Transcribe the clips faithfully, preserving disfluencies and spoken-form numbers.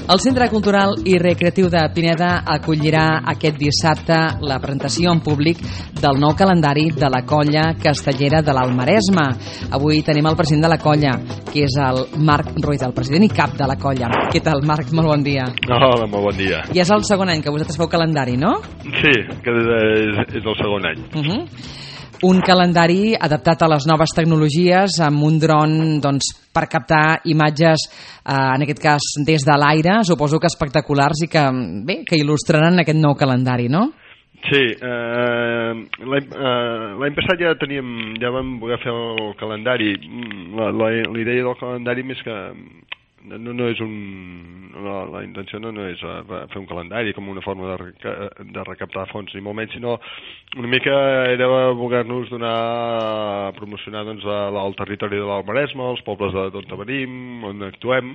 El Centre Cultural i Recreatiu de Pineda acollirà aquest dissabte la presentació en públic del nou calendari de la Colla Castellera de l'Alt Maresme. Avui tenim el president de la colla, que és el Marc Ruiz, el president i cap de la colla. Què tal, Marc? Molt bon dia. Hola, molt bon dia. I és el segon any que vosaltres feu calendari, no? Sí, que és, és el segon any. Uh -huh. Un calendari adaptat a les noves tecnologies amb un dron, doncs, per captar imatges, eh, en aquest cas des de l'aire, suposo que espectaculars i que, bé, que il·lustraran aquest nou calendari, no? Sí, eh, l'any eh, passat ja teníem, ja vam voler fer el calendari. La, la, la idea del calendari més que no, no és un... La, la intenció no, no és fer un calendari com una forma de, de recaptar fons, ni molt menys, sinó una mica era voler-nos donar a promocionar doncs, el territori de l'Alt Maresme, els pobles d'on venim, on actuem,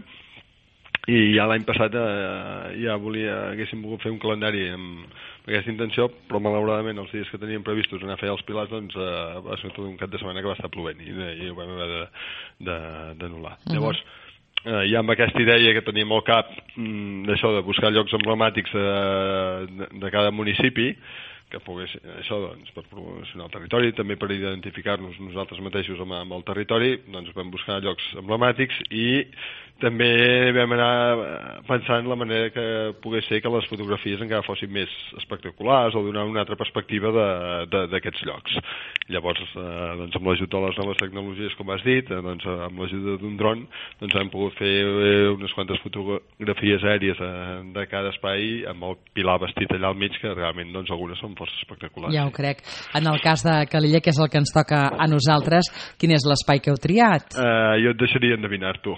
i ja l'any passat eh, ja volia, haguéssim volgut fer un calendari amb aquesta intenció, però malauradament els dies que teníem previstos anar a fer els pilars, doncs eh, va ser tot un cap de setmana que va estar plovent i, i ho vam haver d'anul·lar. Uh-huh. Llavors, eh, ja amb aquesta idea que teníem al cap mm, d'això, de buscar llocs emblemàtics de, de, de cada municipi, que pogués, això, doncs, per promocionar el territori, també per identificar-nos nosaltres mateixos amb, amb el territori, doncs vam buscar llocs emblemàtics i també vam anar pensant la manera que pogués ser que les fotografies encara fossin més espectaculars o donar una altra perspectiva d'aquests llocs. Llavors, eh, doncs, amb l'ajut de les noves tecnologies, com has dit, eh, doncs, amb l'ajuda d'un dron, doncs, hem pogut fer unes quantes fotografies aèries de, de cada espai amb el pilar vestit allà al mig, que realment doncs, algunes són força espectaculars. Ja ho crec. En el cas de Calella, que és el que ens toca a nosaltres, quin és l'espai que heu triat? Eh, jo et deixaria endevinar tu.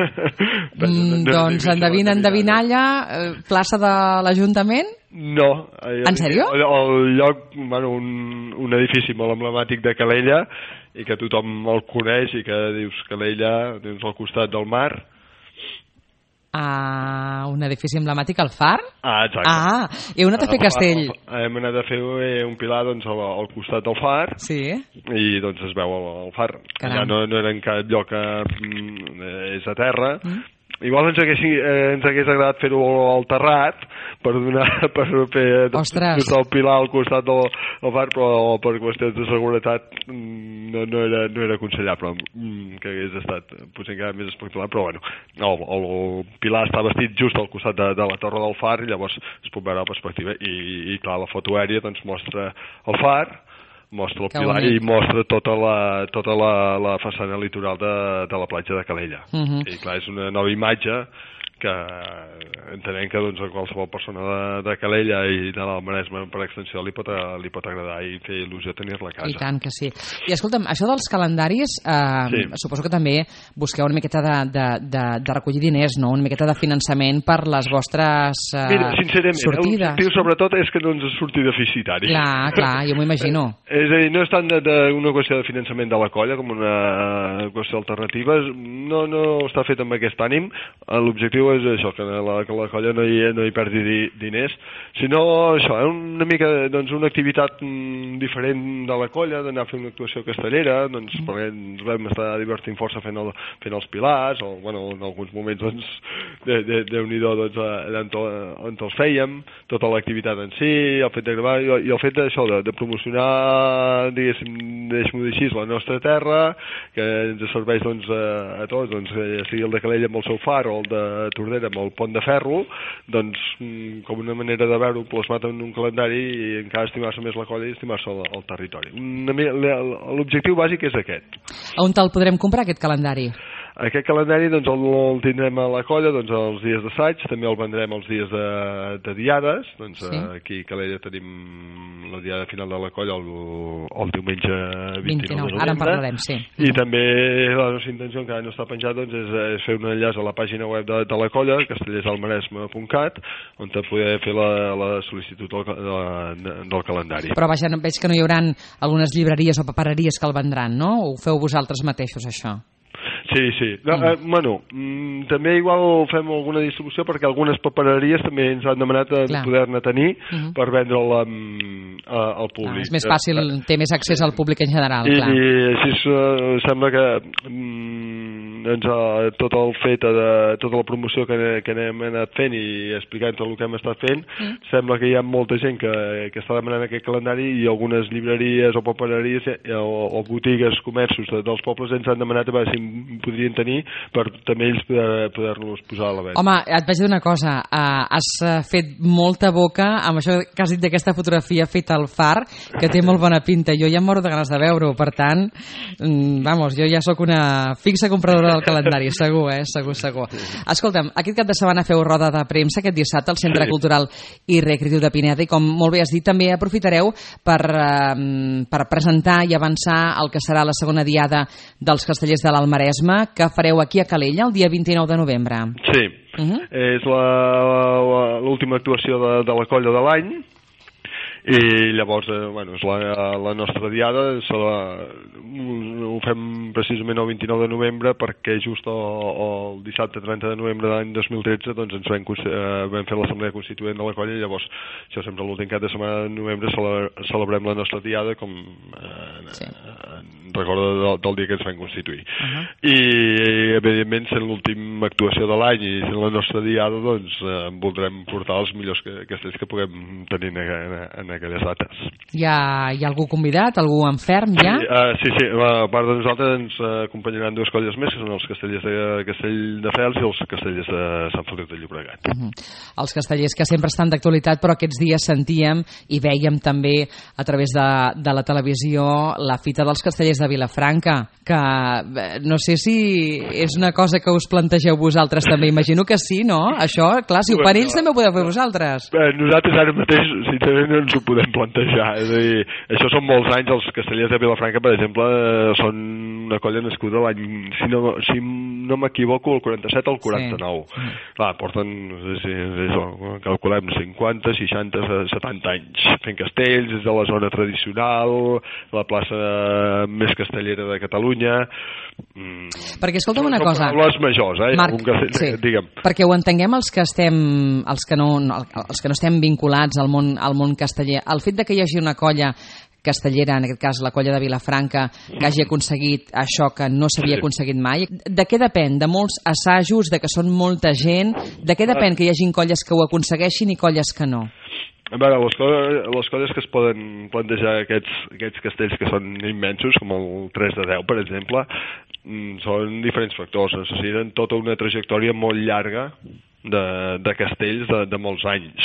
Mm, no, doncs endevina, endevinalla, eh, plaça de l'Ajuntament? No. En sèrio? El, el lloc, bueno, un, un edifici molt emblemàtic de Calella i que tothom el coneix i que dius Calella, dius al costat del mar. Ah, un edifici emblemàtic, el Far? Ah, exacte. Ah, heu anat a fer castell. Hem anat a fer un pilar doncs, al, al costat del Far. Sí. I doncs es veu el, el Far. Caram. Ja no, no era en cap lloc que mm, és a terra. Mm. Igual ens hagués, eh, ens hagués agradat fer-ho al terrat per donar per fer tot el pilar al costat del, del far, però per qüestions de seguretat no, no, era, no era aconsellable mm, que hagués estat potser encara més espectacular, però bueno, el, el, el pilar està vestit just al costat de, de la torre del far i llavors es pot veure la perspectiva i, i clar, la foto aèria doncs mostra el far, mostra el pilar i mostra tota la, tota la, la façana litoral de, de la platja de Calella. Uh-huh. I clar, és una nova imatge que entenem que doncs, a qualsevol persona de, de Calella i de l'Alt Maresme per extensió li pot, li pot agradar i fer il·lusió tenir-la a casa. I tant que sí. I escolta'm, això dels calendaris, eh, sí. Suposo que també busqueu una miqueta de, de, de, de recollir diners, no? Una miqueta de finançament per les vostres eh, Mira, sincerament, sortides. L'objectiu sobretot és que no ens surti deficitari. Clar, clar, jo m'ho imagino. És a dir, no és tant de, de una qüestió de finançament de la colla com una qüestió alternativa, no, no està fet amb aquest ànim. L'objectiu és això, que la, que la colla no hi, no hi perdi di, diners, sinó això, una mica, doncs, una activitat mm, diferent de la colla, d'anar a fer una actuació castellera, doncs, mm. perquè ens vam estar divertint força fent, el, fent els pilars, o, bueno, en alguns moments, doncs, de, de, Déu-n'hi-do, doncs, on, on els fèiem, tota l'activitat en si, el fet de gravar, i, i el fet d'això, de, de promocionar, diguéssim, deixem-ho dir així, la nostra terra, que ens serveix, doncs, a, a tots, doncs, sigui el de Calella amb el seu far, o el de Tordera amb el pont de ferro, doncs com una manera de veure-ho plasmat en un calendari i encara estimar-se més la colla i estimar-se el, el territori. L'objectiu bàsic és aquest. On te'l podrem comprar, aquest calendari? Aquest calendari doncs, el, el tindrem a la colla doncs, els dies d'assaig, també el vendrem els dies de, de diades, doncs, sí. Aquí a Calella tenim la diada final de la colla el, el diumenge vint-i-nou de novembre. Ara en parlarem, sí. I també la nostra intenció, encara no està penjat, doncs, és, és fer un enllaç a la pàgina web de, de la colla, castellersalmaresme punt cat, on te poder fer la, la sol·licitud del, de, del calendari. Però vaja, veig que no hi haurà algunes llibreries o papereries que el vendran, no? O ho feu vosaltres mateixos, això? sí, sí. No, mm. eh, bueno, mm, també igual fem alguna distribució perquè algunes papereries també ens han demanat de poder-ne tenir mm -hmm. per vendre'l al públic. Ah, és més fàcil, eh, té més accés al públic en general, I, clar. I així uh, sembla que mm, doncs, uh, tot el fet de tota la promoció que, que hem anat fent i explicant tot el que hem estat fent, mm. sembla que hi ha molta gent que, que està demanant aquest calendari i algunes llibreries o papereries o, o botigues, comerços de, dels pobles ens han demanat a veure si en podrien tenir per també ells poder, poder-los posar a la venda. Home, et vaig dir una cosa, uh, has fet molta boca amb això que has dit d'aquesta fotografia feta al Far, que té molt bona pinta. Jo ja em moro de ganes de veure-ho, per tant, mm, vamos, jo ja sóc una fixa compradora del calendari, segur, eh? Segur, segur. Escolta'm, aquest cap de setmana feu roda de premsa, aquest dissabte, al Centre sí. Cultural i Recreatiu de Pineda, i com molt bé has dit, també aprofitareu per, uh, per presentar i avançar el que serà la segona diada dels castellers de l'Almaresme, que fareu aquí a Calella el dia vint-i-nou de novembre. Sí, uh -huh. és l'última actuació de, de la colla de l'any, i llavors, eh, bueno, és la, la nostra diada, la, ho fem precisament el vint-i-nou de novembre perquè just el, el dissabte trenta de novembre de l'any dos mil tretze doncs ens vam, eh, vam fer l'assemblea constituent de la colla i llavors això sempre l'últim cap de setmana de novembre cele, celebrem la nostra diada com eh, sí. en record del, del dia que ens vam constituir. Uh -huh. I evidentment sent l'última actuació de l'any i sent la nostra diada doncs eh, voldrem portar els millors castells que puguem tenir en, en, en aquelles dates. Hi ha, hi ha algú convidat? Algú en ferm ja? Sí, uh, sí, sí, a part de nosaltres ens uh, acompanyaran dues colles més, que són els castellers de Castelldefels i els castellers de Sant Feliu de Llobregat. Uh -huh. Els castellers que sempre estan d'actualitat, però aquests dies sentíem i vèiem també a través de, de la televisió la fita dels castellers de Vilafranca, que no sé si és una cosa que us plantegeu vosaltres també, imagino que sí, no? Això, clar, si ho fan ells també ho podeu fer vosaltres. Bé, nosaltres ara mateix, sincerament, no ens ho podem plantejar, és a dir, això són molts anys, els castellers de Vilafranca, per exemple, són una colla nascuda l'any, si no, si no m'equivoco, el quaranta-set o el quaranta-nou. Sí. Clar, porten, no sé si això, calculem, cinquanta, seixanta, setanta anys fent castells, és de la zona tradicional, la plaça més castellera de Catalunya. Mm. Perquè, escolta'm una cosa... Són paraules majors, eh? Marc, castell, sí, digue'm. Perquè ho entenguem els que estem, els que no, els que no estem vinculats al món, al món casteller, el fet de que hi hagi una colla castellera, en aquest cas la colla de Vilafranca, que hagi aconseguit això que no s'havia aconseguit mai, de què depèn? De molts assajos, de que són molta gent? De què depèn que hi hagin colles que ho aconsegueixin i colles que no? A veure, les coses, les coses que es poden plantejar aquests, aquests castells que són immensos, com el tres de deu, per exemple, són diferents factors. Necessiten tota una trajectòria molt llarga de, de castells de, de molts anys.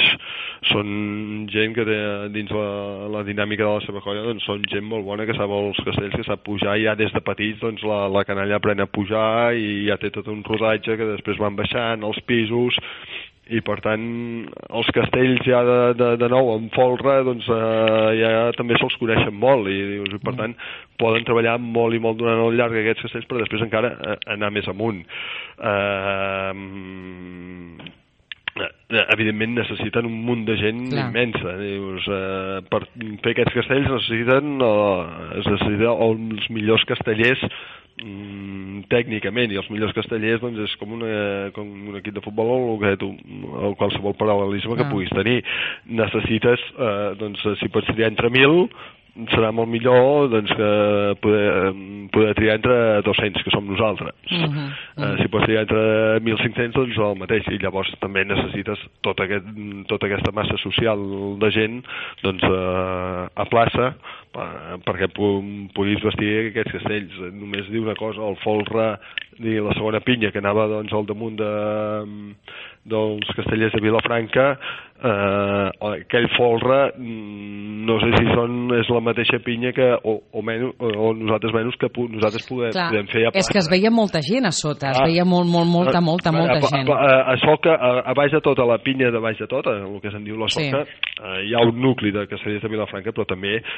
Són gent que té, dins la, la dinàmica de la seva colla, doncs són gent molt bona que sap els castells, que sap pujar, i ja des de petits doncs la, la canalla aprèn a pujar i ja té tot un rodatge que després van baixant els pisos, i per tant els castells ja de, de, de nou en folre doncs eh, ja també se'ls coneixen molt i, i per tant poden treballar molt i molt durant el llarg aquests castells per després encara eh, anar més amunt. Eh, evidentment necessiten un munt de gent Clar. immensa. Dius, eh, per fer aquests castells necessiten, eh, es necessiten els millors castellers mm, tècnicament, i els millors castellers doncs és com, una, com un equip de futbol o, que tu, o qualsevol paral·lelisme que ah. puguis tenir. Necessites, eh, doncs, si pots triar entre mil, serà molt millor doncs, que poder, poder triar entre dos-cents, que som nosaltres. Uh-huh, uh-huh. Eh, si pots triar entre mil cinc-cents, doncs el mateix. I llavors també necessites tota, aquest, tota aquesta massa social de gent doncs, eh, a plaça per, perquè puguis vestir aquests castells. Només dir una cosa, el folre, dir la segona pinya que anava doncs, al damunt de, dels castellers de Vilafranca, eh, aquell folre no sé si són, és la mateixa pinya que, o, o, menys, o nosaltres menys que pu, nosaltres podem, podem fer a plaça. És que es veia molta gent a sota, es ah, veia molt, molt, molta, molta, a, molta a, gent. A, a, a soca, a, a baix de tota, la pinya de baix de tota, el que se'n diu la soca, sí. eh, hi ha un nucli de castellers de Vilafranca, però també hi ha molt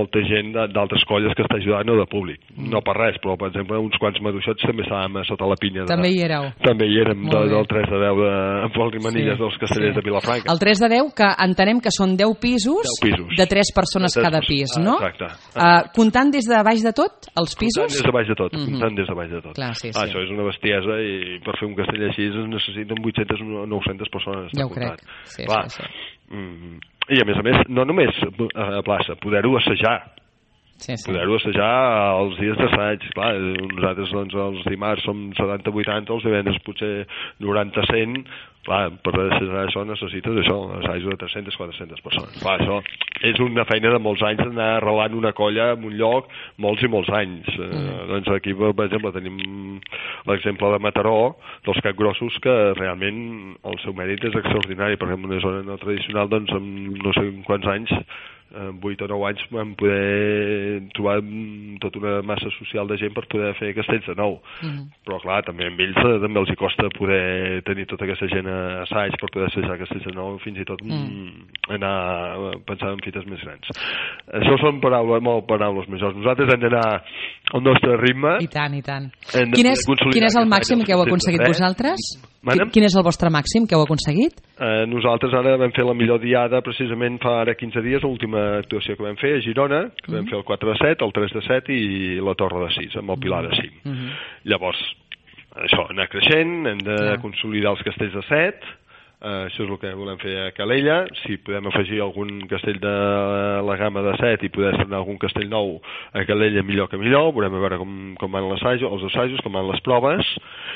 molta gent d'altres colles que està ajudant o de públic. Mm. No per res, però per exemple uns quants maduixots també estàvem sota la pinya. De... També hi éreu. També hi érem, de, del tres de deu de Pol i Manilles sí, dels Castellers sí. de Vilafranca. El tres de deu, que entenem que són deu pisos, deu pisos. de tres persones de tres cada pis, no? Ah, exacte. Uh, comptant des de baix de tot, els pisos? Comptant des de baix de tot, mm -hmm. comptant des de baix de tot. Clar, sí, sí. Ah, això és una bestiesa i per fer un castell així es necessiten vuit-centes o nou-centes persones. Ja ho crec. Sí, Clar. sí, sí. Mm, I a més a més, no només a plaça, poder-ho assajar. Sí, sí. Poder-ho assajar els dies d'assaig. Clar, nosaltres doncs, els dimarts som setanta vuitanta, els divendres potser noranta cent. Clar, per assajar això necessites això, assajos de tres-centes quatre-centes persones. Clar, això és una feina de molts anys d'anar arrelant una colla en un lloc molts i molts anys. Mm. Eh, doncs aquí, per exemple, tenim l'exemple de Mataró, dels capgrossos, que realment el seu mèrit és extraordinari. Per exemple, una zona no tradicional, doncs, en no sé quants anys, en vuit o nou anys vam poder trobar tota una massa social de gent per poder fer castells de nou. Mm. Però clar, també amb ells també els hi costa poder tenir tota aquesta gent a assaig per poder assajar castells de nou, fins i tot mm. anar pensant en fites més grans. Això són paraules, molt paraules majors. Nosaltres hem d'anar al nostre ritme. I tant, i tant. Quin és, quin és el màxim que heu aconseguit vosaltres? Manem? Quin és el vostre màxim que heu aconseguit? Eh, nosaltres ara vam fer la millor diada precisament fa ara quinze dies, l'última actuació que vam fer a Girona, que mm. vam fer el quatre de set, el tres de set i la Torre de sis, amb el Pilar de cinc. Mm -hmm. Llavors, això, anar creixent, hem de Clar. consolidar els castells de set, uh, això és el que volem fer a Calella. Si podem afegir algun castell de la gamma de set i poder estrenar algun castell nou a Calella, millor que millor. Veurem a veure com, com van els assajos, els assajos, com van les proves,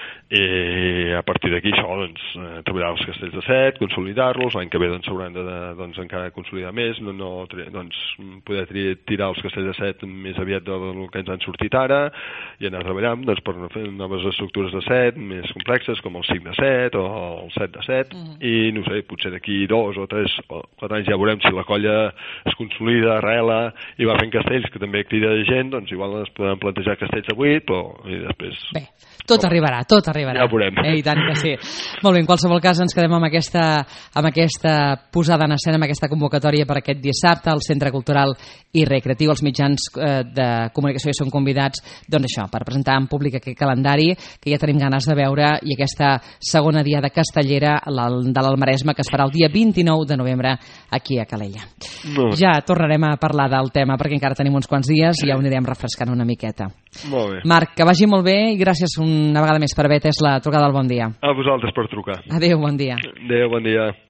i a partir d'aquí això, doncs, eh, treballar els castells de set, consolidar-los, l'any que ve doncs s'hauran de, de doncs, encara consolidar més, no, no, doncs, poder tirar els castells de set més aviat del que ens han sortit ara i anar treballant doncs, per fer noves estructures de set més complexes, com el cinc de set o el set de set, mm. i no sé, potser d'aquí dos o tres o quatre anys ja veurem si la colla es consolida, arrela i va fent castells que també crida gent, doncs igual es poden plantejar castells de vuit, però i després... Bé. Tot arribarà, tot arribarà. Ja ho veurem. Eh, I tant que sí. Molt bé, en qualsevol cas ens quedem amb aquesta, amb aquesta posada en escena, amb aquesta convocatòria per aquest dissabte al Centre Cultural i Recreatiu. Els mitjans eh, de comunicació hi són convidats, doncs això, per presentar en públic aquest calendari que ja tenim ganes de veure, i aquesta segona diada castellera de l'Almaresme que es farà el dia vint-i-nou de novembre aquí a Calella. No. Ja tornarem a parlar del tema perquè encara tenim uns quants dies i ja ho anirem refrescant una miqueta. Molt bé. Marc, que vagi molt bé i gràcies una vegada més per haver atès la trucada del Bon Dia. A vosaltres per trucar. Adéu, bon dia. Adéu, bon dia.